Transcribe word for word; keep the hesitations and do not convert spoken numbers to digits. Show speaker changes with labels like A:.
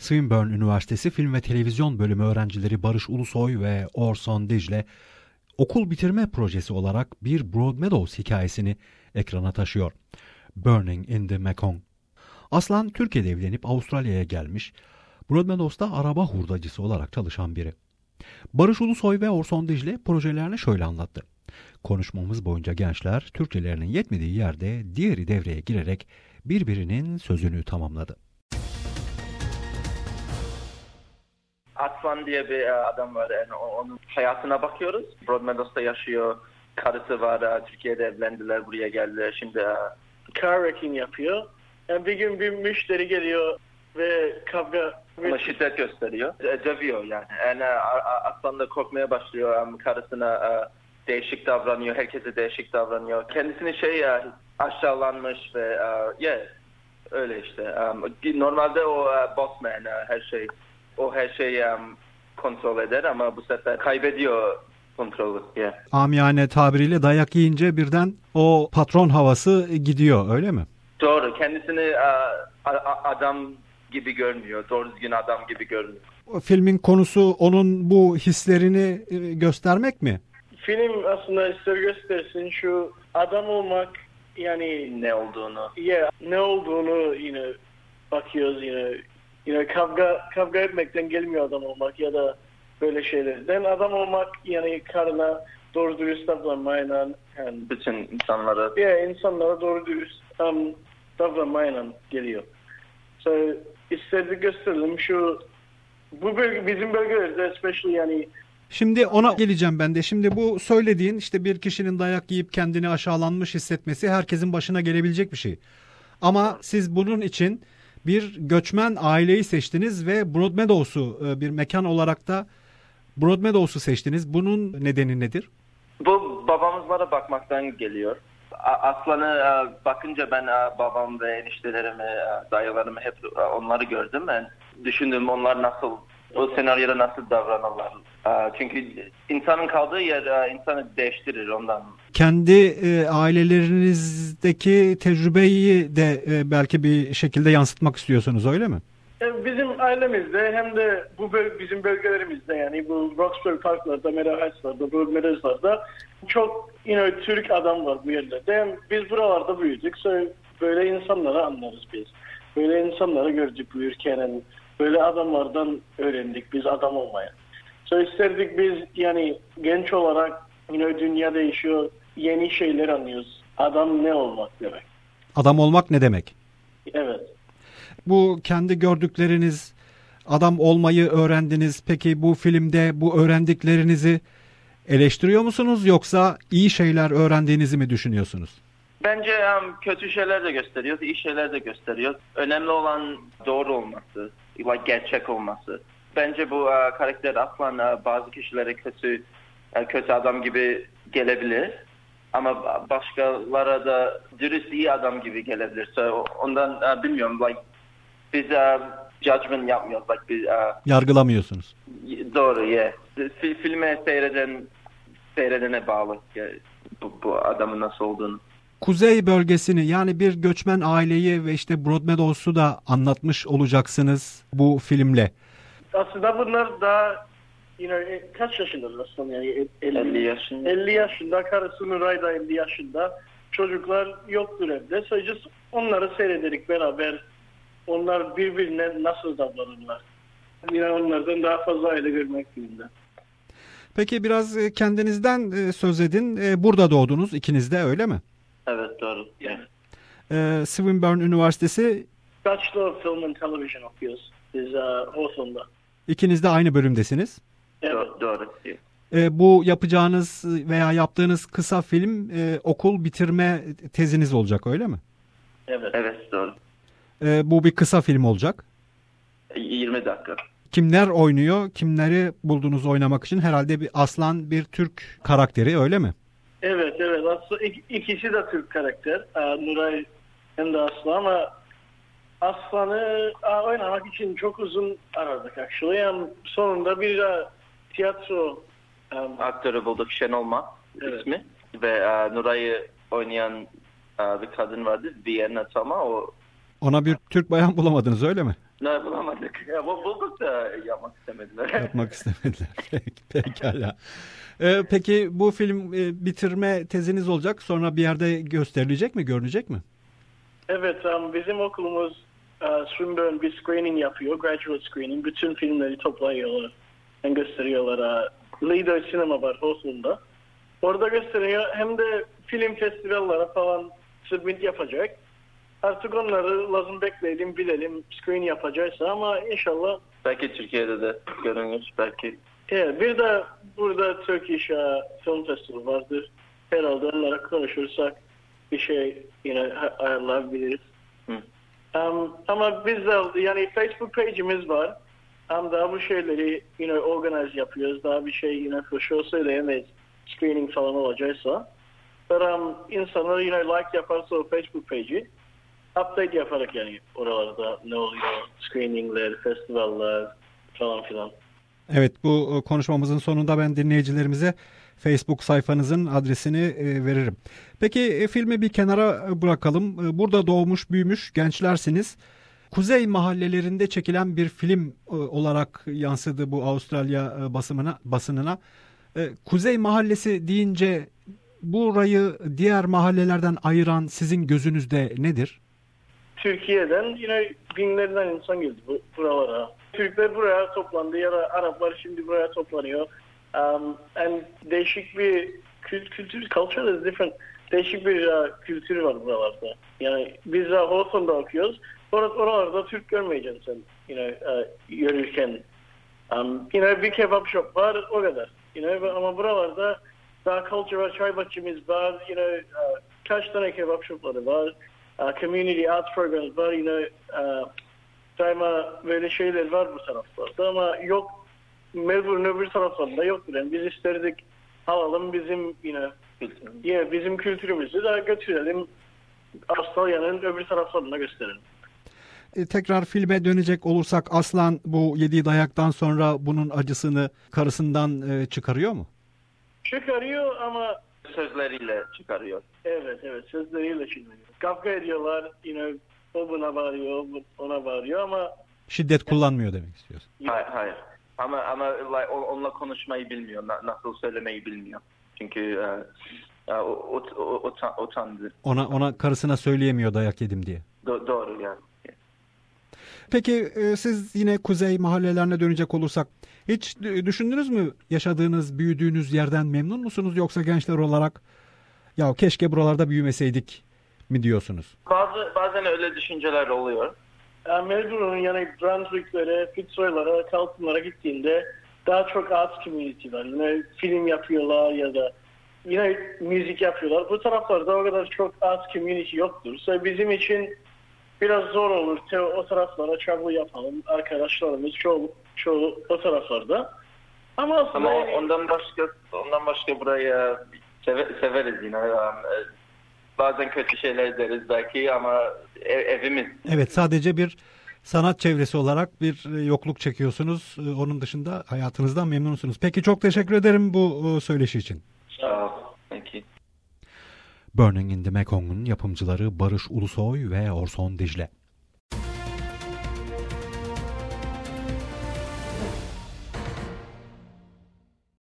A: Swinburne Üniversitesi Film ve Televizyon Bölümü öğrencileri Barış Ulusoy ve Orson Dicle, okul bitirme projesi olarak bir Broadmeadows hikayesini ekrana taşıyor. Burning in the Mekong. Aslan Türkiye'de evlenip Avustralya'ya gelmiş, Broadmeadows'ta araba hurdacısı olarak çalışan biri. Barış Ulusoy ve Orson Dicle projelerini şöyle anlattı. Konuşmamız boyunca gençler Türkçelerinin yetmediği yerde diğeri devreye girerek birbirinin sözünü tamamladı.
B: Aslan diye bir adam var. Yani onun hayatına bakıyoruz. Broadmeadows'ta yaşıyor. Karısı var. Türkiye'de evlendiler. Buraya geldiler. Şimdi
C: car wrecking yapıyor. Yani bir gün bir müşteri geliyor ve kavga...
B: Ama şiddet gösteriyor. Dövüyor yani. Yani Aslan da korkmaya başlıyor. Karısına değişik davranıyor. Herkese değişik davranıyor. Kendisini şey ya aşağılanmış ve yeah, öyle işte. Normalde o bossman her şey o her şeyi um, kontrol eder ama bu sefer kaybediyor kontrolü. Yeah.
A: Amiyane tabiriyle dayak yiyince birden o patron havası gidiyor, öyle mi?
B: Doğru. Kendisini uh, adam gibi görmüyor. Doğru düzgün adam gibi görmüyor.
A: Filmin konusu onun bu hislerini göstermek mi?
C: Film aslında ister göstersin şu adam olmak, yani
B: ne olduğunu.
C: Yeah, ne olduğunu yine bakıyoruz yine. Yine kavga kavga etmekten gelmiyor adam olmak ya da böyle şeylerden. Adam olmak yani karına doğru dürüst davranmayla, yani
B: bütün insanlara
C: yeah, insanlara doğru dürüst um, davranmayla geliyor. So istedik gösterelim şu bu bölge, bizim bölgelerde especially yani.
A: Şimdi ona geleceğim ben de. Şimdi bu söylediğin işte bir kişinin dayak yiyip kendini aşağılanmış hissetmesi herkesin başına gelebilecek bir şey. Ama siz bunun için bir göçmen aileyi seçtiniz ve Broadmeadows'u bir mekan olarak da Broadmeadows'u seçtiniz. Bunun nedeni nedir?
B: Bu babamızlara bakmaktan geliyor. Aslan'a bakınca ben babam ve eniştelerimi, dayılarımı hep onları gördüm. Ben düşündüm onlar nasıl, o senaryoda nasıl davranırlar. Çünkü insanın kaldığı yer insanı değiştirir ondan.
A: Kendi e, ailelerinizdeki tecrübeyi de e, belki bir şekilde yansıtmak istiyorsunuz, öyle mi?
C: Bizim ailemizde hem de bu böl- bizim bölgelerimizde yani bu Roxbury Park'larda, Meadow Heights'larda, Broadmeadows'larda çok you know, Türk adam var bu yerlerde. Yani biz buralarda büyüdük. So, böyle insanları anlarız biz. Böyle insanları gördük bu ülkenin. Böyle adamlardan öğrendik biz adam olmaya. So isterdik biz yani genç olarak you know, dünya değişiyor. Yeni şeyler anlıyoruz. Adam ne olmak demek?
A: Adam olmak ne demek?
C: Evet.
A: Bu kendi gördükleriniz, adam olmayı öğrendiniz. Peki bu filmde bu öğrendiklerinizi eleştiriyor musunuz yoksa iyi şeyler öğrendiğinizi mi düşünüyorsunuz?
B: Bence um, kötü şeyler de gösteriyor, iyi şeyler de gösteriyor. Önemli olan doğru olması, like, gerçek olması. Bence bu uh, karakter Aslan uh, bazı kişilere kötü uh, kötü adam gibi gelebilir. Ama başkalara da dürüst iyi adam gibi gelebilir. So, ondan uh, bilmiyorum. Like biz uh, judgment yapmıyoruz. Like biz uh,
A: yargılamıyorsunuz.
B: Doğru, yeah. Fil, filme seyreden seyredene bağlı yeah, bu, bu adamın nasıl olduğunu.
A: Kuzey bölgesini yani bir göçmen aileyi ve işte Broadmeadows'u da anlatmış olacaksınız bu filmle.
C: Aslında bunlar daha you know, kaç yaşındalar aslında yani
B: elli yaşında.
C: elli yaşında, karısı Nuray da elli yaşında. Çocuklar yoktur evde. Sadece onları seyrederek beraber onlar birbirine nasıl davranırlar. Yine onlardan daha fazla aile görmek durumunda.
A: Peki biraz kendinizden söz edin. Burada doğdunuz ikiniz de, öyle mi?
B: Evet, doğru.
C: Yeah.
A: Ee, Swinburne Üniversitesi
C: Bachelor of Film and Television okuyoruz. Biz uh, Hawthorne'da.
A: İkiniz de aynı bölümdesiniz.
C: Evet.
B: Do- doğru.
A: Ee, bu yapacağınız veya yaptığınız kısa film e, okul bitirme teziniz olacak, öyle mi?
C: Evet.
B: Evet, doğru.
A: Ee, bu bir kısa film olacak.
B: yirmi dakika.
A: Kimler oynuyor? Kimleri buldunuz oynamak için? Herhalde bir Aslan bir Türk karakteri, öyle mi?
C: Evet, evet. Aslında ik- ikisi de Türk karakter. Uh, Nuray hem de Aslan ama Aslan'ı uh, oynamak için çok uzun aradık actually. Yani sonunda bir uh, tiyatro um,
B: aktörü bulduk, Şenol Ma
C: evet.
B: ismi. Ve uh, Nuray'ı oynayan uh, bir kadın vardı, Vienna Tama. O
A: Ona bir Türk bayan bulamadınız öyle mi?
B: Ne bulamadık. Ya, bu bulduk da yapmak istemediler.
A: Yapmak istemediler. Peki, pekala. Ee, peki bu film e, bitirme teziniz olacak. Sonra bir yerde gösterilecek mi, görünecek mi?
C: Evet, um, bizim okulumuz uh, Swinburne bir screening yapıyor, graduate screening. Bütün filmleri toplayıyorlar ve gösteriyorlar. Uh, Lido Cinema var Hawthorne'da. Orada gösteriyor, hem de film festivallere falan submit yapacak. Artık onları lazım bekleyelim, bilelim, screen yapacaksa ama inşallah.
B: Belki Türkiye'de de görünür, belki.
C: Evet, bir de burada Turkish uh, Film Festival vardır. Herhalde onlara konuşursak bir şey yine ayarlayabiliriz. Um, ama biz de yani Facebook page'imiz var. Ama daha bu şeyleri yine organize yapıyoruz. Daha bir şey yine şu söyleyemeyiz. Screening falan olacaksa. Ama um, insanlar yine like yaparsa o Facebook page'i update yaparak yani oralarda ne oluyor, screeningler, festivaller falan filan.
A: Evet, bu konuşmamızın sonunda ben dinleyicilerimize Facebook sayfanızın adresini e, veririm. Peki e, filmi bir kenara bırakalım. E, burada doğmuş büyümüş gençlersiniz. Kuzey mahallelerinde çekilen bir film e, olarak yansıdı bu Avustralya e, basımına, basınına. E, Kuzey mahallesi deyince burayı diğer mahallelerden ayıran sizin gözünüzde nedir?
C: Türkiye'den yine binlerden insan geldi bu, buralara. Türkler buraya toplandı ya da Araplar şimdi buraya toplanıyor. Um, and değişik bir kült, kültür, culture is different. Değişik bir uh, kültür var buralarda. Yani biz uh, Hawthorne'da okuyoruz. Or oralarda Türk görmeyeceksin sen you know, uh, yürürken. Um, yine bir kebap shop var o kadar. You know, ama buralarda daha culture var, çay bahçemiz var. You know, uh, kaç tane kebap shopları var. Uh, community arts programs var. You know, uh, daima böyle şeyler var bu taraflarda ama yok. Melbourne öbür taraflarında yoktur. Yani biz isterdik alalım bizim yine yeah, bizim kültürümüzü de götürelim. Avustralya'nın öbür taraflarına gösterelim.
A: E, tekrar filme dönecek olursak Aslan bu yediği dayaktan sonra bunun acısını karısından e, çıkarıyor mu?
C: Çıkarıyor ama
B: sözleriyle çıkarıyor.
C: Evet evet sözleriyle çıkarıyor. Kavga ediyorlar. Yine o buna bağırıyor, ona bağırıyor ama
A: şiddet kullanmıyor demek istiyorsun.
B: Hayır, hayır. Ama ama like, onunla konuşmayı bilmiyor, nasıl söylemeyi bilmiyor. Çünkü uh, o, o, o, o utandı.
A: Ona ona karısına söyleyemiyor dayak yedim diye.
B: Do doğru yani.
A: Peki e, siz yine kuzey mahallelerine dönecek olursak hiç düşündünüz mü yaşadığınız, büyüdüğünüz yerden memnun musunuz yoksa gençler olarak ya keşke buralarda büyümeseydik mi diyorsunuz?
B: Bazı bazen öyle düşünceler oluyor.
C: Melbourne'un yani Brunswick'lere, Fitzroy'lara, Carlton'lara gittiğinde daha çok arts community var. Yine film yapıyorlar ya da yine müzik yapıyorlar. Bu taraflarda o kadar çok arts community yoktur. So bizim için biraz zor olur. O taraflara travel yapalım. Arkadaşlarımız çoğu, çoğu o taraflarda. Ama aslında
B: Ama
C: yani,
B: ondan başka ondan başka burayı seve, severiz yine. Bazen kötü şeyler deriz belki ama ev, evimiz.
A: Evet, sadece bir sanat çevresi olarak bir yokluk çekiyorsunuz. Onun dışında hayatınızdan memnunsunuz. Peki çok teşekkür ederim bu söyleşi için.
B: Sağ ol. Thank you.
A: Burning in the Mekong'un yapımcıları Barış Ulusoy ve Orson Dicle.